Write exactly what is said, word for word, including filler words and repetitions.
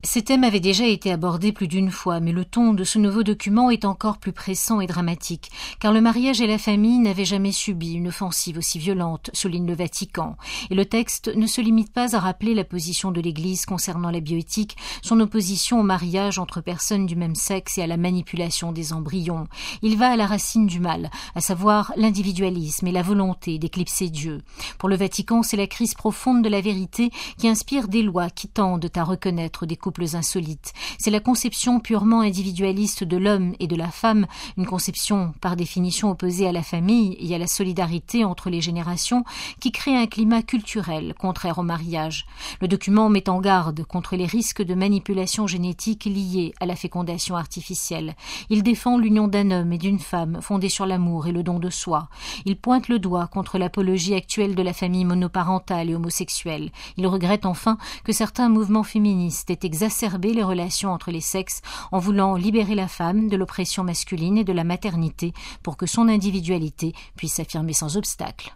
Ces thèmes avaient déjà été abordés plus d'une fois, mais le ton de ce nouveau document est encore plus pressant et dramatique, car le mariage et la famille n'avaient jamais subi une offensive aussi violente, souligne le Vatican. Et le texte ne se limite pas à rappeler la position de l'Église concernant la bioéthique, son opposition au mariage entre personnes du même sexe et à la manipulation des embryons. Il va à la racine du mal, à savoir l'individualisme et la volonté d'éclipser Dieu. Pour le Vatican, c'est la crise profonde de la vérité qui inspire des lois qui tendent à reconnaître des couples insolites. C'est la conception purement individualiste de l'homme et de la femme, une conception par définition opposée à la famille et à la solidarité entre les générations, qui crée un climat culturel contraire au mariage. Le document met en garde contre les risques de manipulation génétique liés à la fécondation artificielle. Il défend l'union d'un homme et d'une femme fondée sur l'amour et le don de soi. Il pointe le doigt contre l'apologie actuelle de la famille monoparentale et homosexuelle. Il regrette enfin que certains mouvements féministes aient exacerbé les relations entre les sexes en voulant libérer la femme de l'oppression masculine et de la maternité pour que son individualité puisse s'affirmer sans obstacle.